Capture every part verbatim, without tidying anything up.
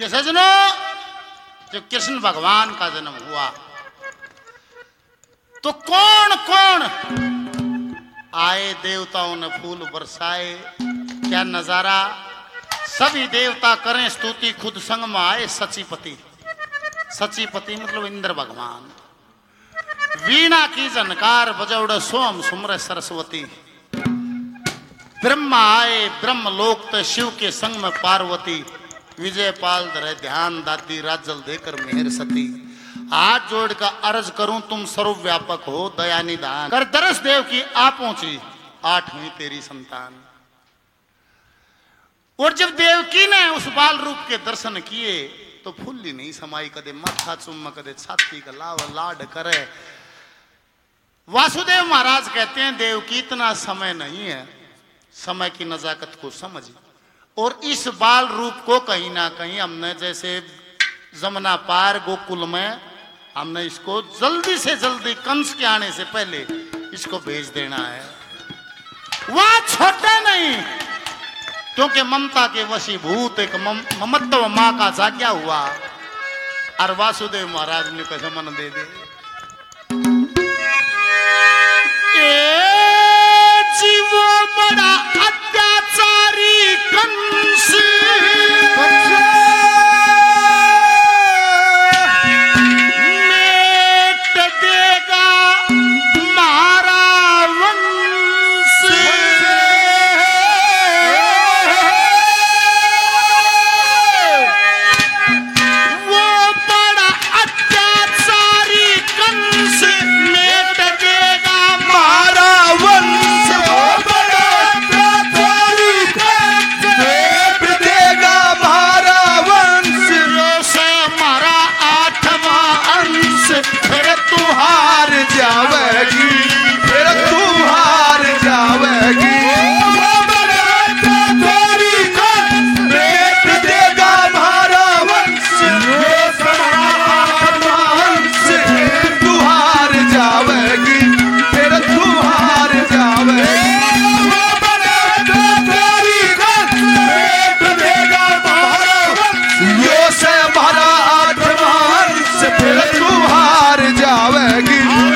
सजनों, जब कृष्ण भगवान का जन्म हुआ तो कौन कौन आए, देवताओं ने फूल बरसाए। क्या नजारा, सभी देवता करें स्तुति, खुद संग में आए सचीपति। सचीपति मतलब इंद्र भगवान। वीणा की झनकार बजौड़ सोम सुमर सरस्वती। ब्रह्मा आए ब्रह्मलोक ते शिव के संग में पार्वती। विजय पाल धरे ध्यान दादी राजल देकर मेहर सती। हाथ जोड़ का अर्ज करूं तुम सर्वव्यापक हो दया निदान। कर दरस देव की आ पहुंची आठवीं तेरी संतान। और जब देवकी ने उस बाल रूप के दर्शन किए तो फुल्ली नहीं समाई। कदे माथा चुम्मा कदे छाती का लाव लाड करे। वासुदेव महाराज कहते हैं देवकी इतना समय नहीं है, समय की नजाकत को समझ। और इस बाल रूप को कहीं ना कहीं हमने जैसे जमुना पार गोकुल में हमने इसको जल्दी से जल्दी कंस के आने से पहले इसको भेज देना है। वह छोटे नहीं, क्योंकि ममता के वशीभूत एक मम, ममत्व मां का जाग्या हुआ। और वासुदेव महाराज ने कैसे मन दे दे। जीवो बड़ा अत्याचारी कंस मेट देगा मारा वंश। वो बड़ा अत्याचारी कंस मेट देगा मारा वंश। जावेगी फिर तू हार जावेगी। बेट देगा मारा वंश, तू हार जावेगी फिर तू हार जावेगी। यो से मारा आठ वंश फिर तू हार जावेगी।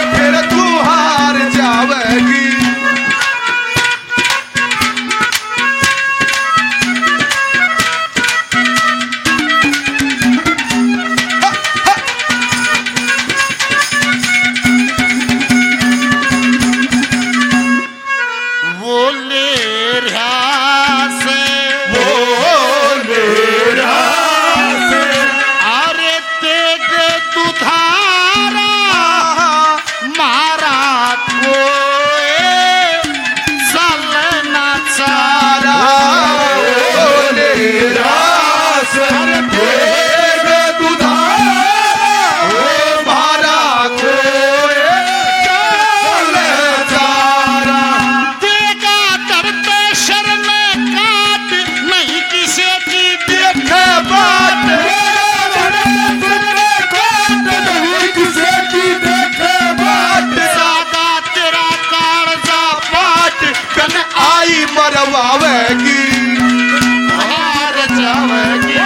मरवावेगी हार जावेगी।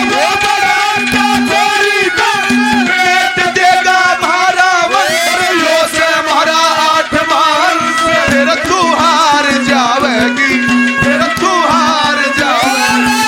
बेट देगा मारा वंश, यो से मारा आठ वंश फिर तू हार जावेगी फिर तू हार जावेगी।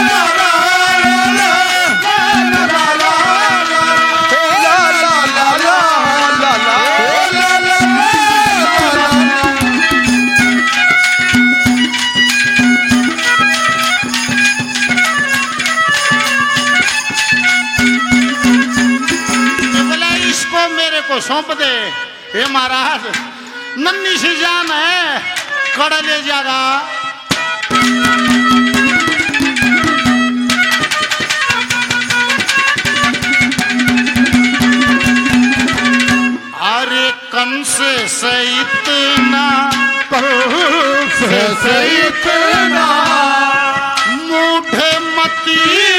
सौंप दे। हे महाराज नन्ही सी जान है, कड़ ले जागा। अरे कंस से इतना कंस से इतना मूढ़ मती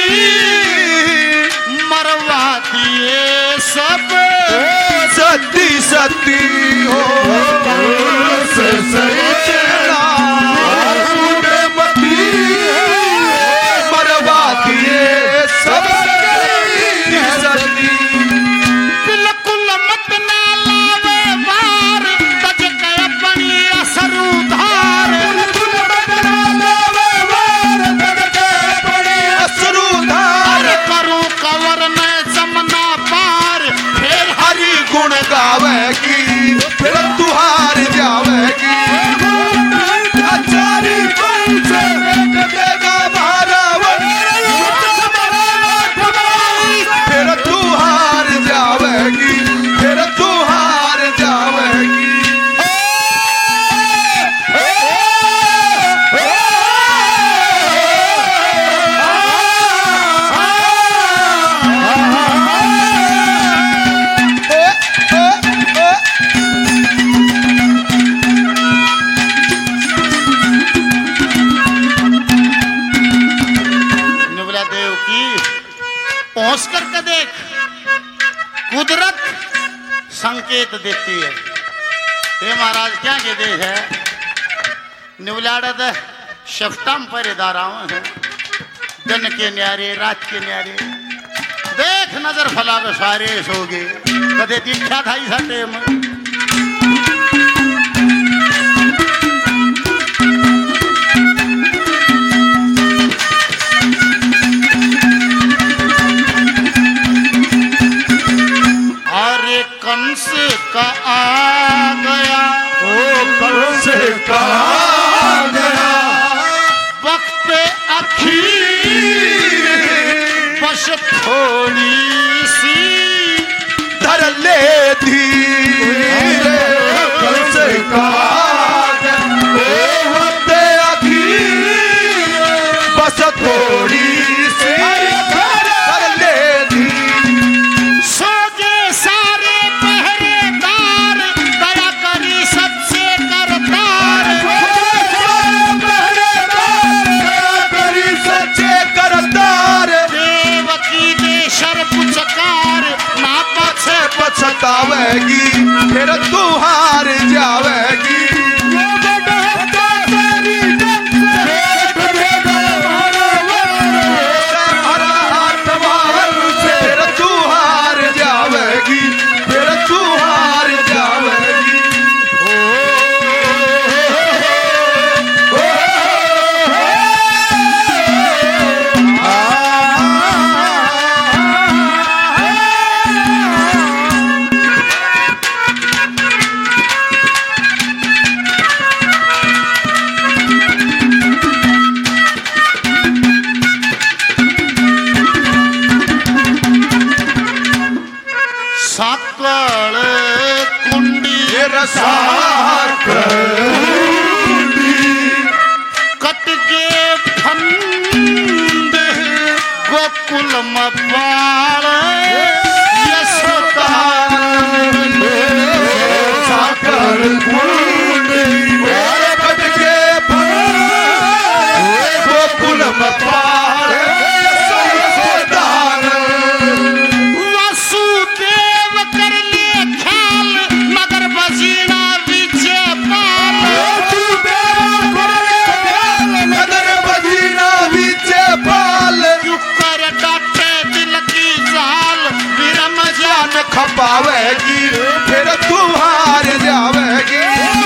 मरवा दिए सब। सती सती हो से सैचना मरवा दिए सब। पहुंच करके देख, कुदरत संकेत देती है। हे महाराज क्या कहते हैं, निवलाड़द शफ्टम पर दाराव है, दिन के न्यारे रात के न्यारे, देख नजर फला के सारे सोगे कदे दीक्षा था इस टेम। अरे कंस का आ गया, ओ कंस का आ गया, वक्त अखीर बस थोड़ी सी धर ले धीरे। कंस का आ गया, वक्त अखीर बस थोड़ी सी धर ले धीरे। सोगे सारे पहरेदार, दया करी सबसे करतार। सच्चे करतार, देवकी दे शर पुचकार, ना पछे पछतावेगी फिर तू हार जावेगी। हरा आत्मा फिर तू हार जावेगी, फिर तू हार जावेगी। साकल कुंडी रसाक कट के फंद, गोकुल मपाल यशोदा। साकर कुंडी कट के गोकुल मपाल यशोदान। वसुदेव कर ले ख्याल, मगर बजीना बीचे पाल। नगर बजीना बीचे पाल, कर डाटे दिल की जाल, विरम जान खपावेगी फिर तू हार जावेगी।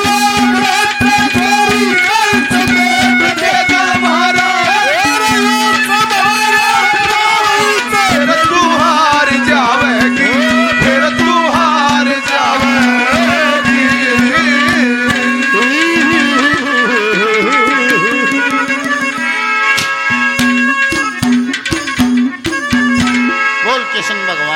फिर तू हार जावेगी, फिर तू हार जावेगी। बोल कृष्ण भगवान।